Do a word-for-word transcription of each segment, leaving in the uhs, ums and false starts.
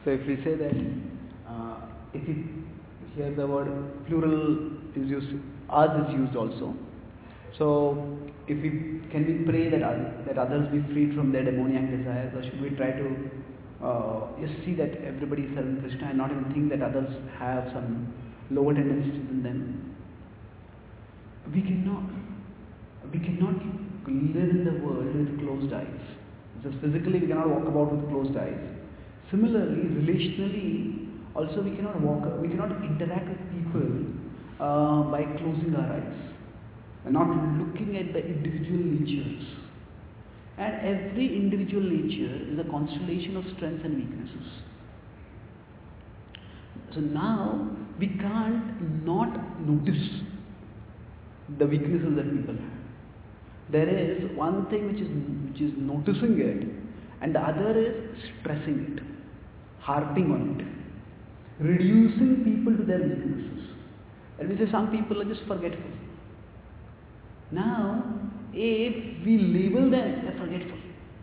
So if we say that, uh, if we hear the word plural is used, us is used also. So if we can we pray that others, that others be freed from their demoniac desires, or should we try to uh, just see that everybody is serving Krishna and not even think that others have some lower tendencies in them? We cannot, we cannot live in the world with closed eyes. So physically we cannot walk about with closed eyes. Similarly, relationally, also we cannot walk, we cannot interact with people uh, by closing our eyes and not looking at the individual natures. And every individual nature is a constellation of strengths and weaknesses. So now we can't not notice the weaknesses that people have. There is one thing which is which is noticing it, and the other is stressing it, harping on it, reducing people to their weaknesses. And we say some people are just forgetful. Now, if we label them, they're forgetful,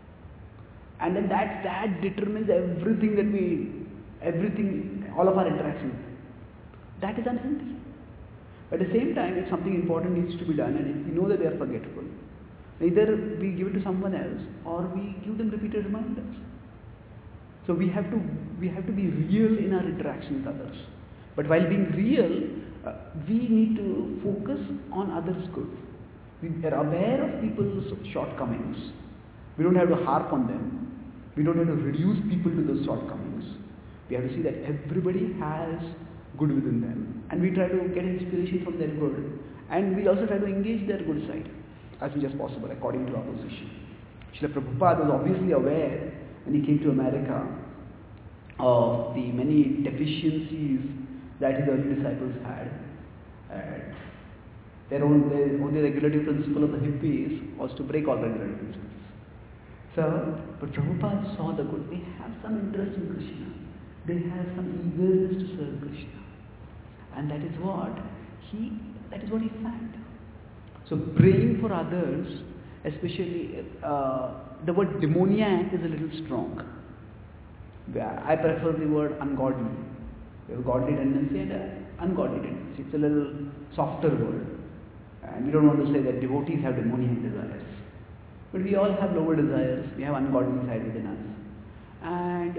and then that that determines everything that we, everything, all of our interactions. That is unhealthy. At the same time, if something important needs to be done, and if we know that they are forgetful, either we give it to someone else or we give them repeated reminders. So we have to we have to be real in our interaction with others. But while being real, uh, we need to focus on others' good. We are aware of people's shortcomings. We don't have to harp on them. We don't have to reduce people to those shortcomings. We have to see that everybody has good within them, and we try to get inspiration from their good, and we also try to engage their good side as much as possible according to our position. Srila Prabhupada was obviously aware when he came to America of the many deficiencies that his early disciples had. And their own, their only regulative principle of the hippies was to break all regulative principles. So, but Prabhupada saw the good. They have some interest in Krishna. They have some eagerness to serve Krishna. And that is what he, that is what he found. So praying for others, especially uh, the word demoniac is a little strong. I prefer the word ungodly. We have a godly tendency and an ungodly tendency. It's a little softer word. And we don't want to say that devotees have demoniac desires. But we all have lower desires. We have ungodly side within us. And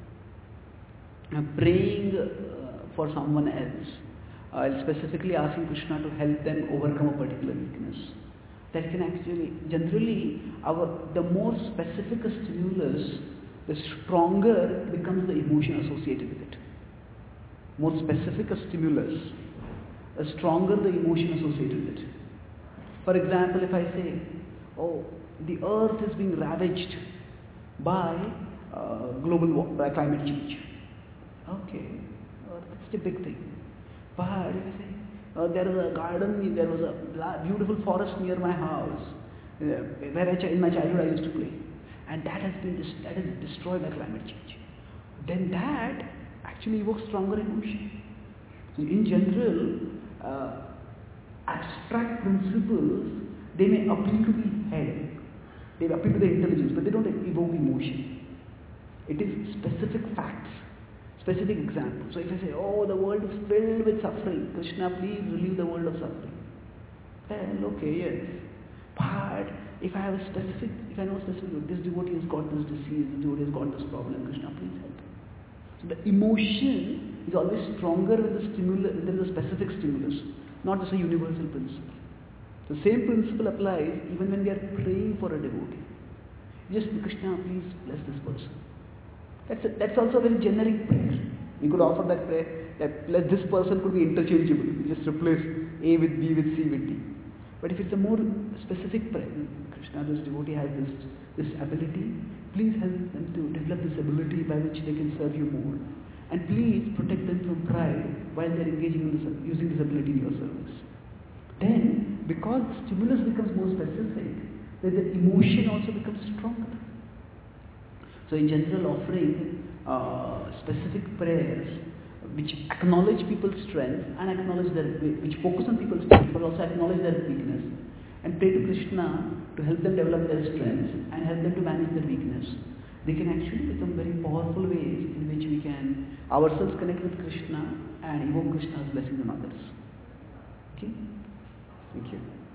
uh, praying uh, for someone else, Uh, specifically asking Krishna to help them overcome a particular weakness. That can actually, generally, our the more specific a stimulus, the stronger becomes the emotion associated with it. More specific a stimulus, the stronger the emotion associated with it. For example, if I say, oh, the earth is being ravaged by uh, global war, by climate change. Okay, uh, that's the big thing. But if I say, uh, there is a garden, there was a beautiful forest near my house, uh, where I, in my childhood I used to play, and that has been that is destroyed by climate change. Then that actually evokes stronger emotion. So in general, uh, abstract principles, they may appeal to the head, they appeal to the intelligence, but they don't evoke emotion. It is specific facts. Specific example. So if I say, oh, the world is filled with suffering, Krishna, please relieve the world of suffering. Well, okay, yes. But if I have a specific, if I know specifically, this devotee has got this disease, this devotee has got this problem, Krishna, please help. So the emotion is always stronger when the stimulus, when there is a specific stimulus, not just a universal principle. The same principle applies even when we are praying for a devotee. Just, Krishna, please bless this person. That's, a, that's also a very generic prayer. We could offer that prayer that let this person could be interchangeable. We just replace A with B with C with D. But if it's a more specific prayer, Krishna, this devotee has this, this ability, please help them to develop this ability by which they can serve you more. And please protect them from pride while they're engaging in this, using this ability in your service. Then, because the stimulus becomes more specific, then the emotion also becomes stronger. So in general, offering uh, specific prayers which acknowledge people's strength and acknowledge their, which focus on people's strength but also acknowledge their weakness, and pray to Krishna to help them develop their strengths and help them to manage their weakness, they can actually become very powerful ways in which we can ourselves connect with Krishna and evoke Krishna's blessings on others. Okay? Thank you.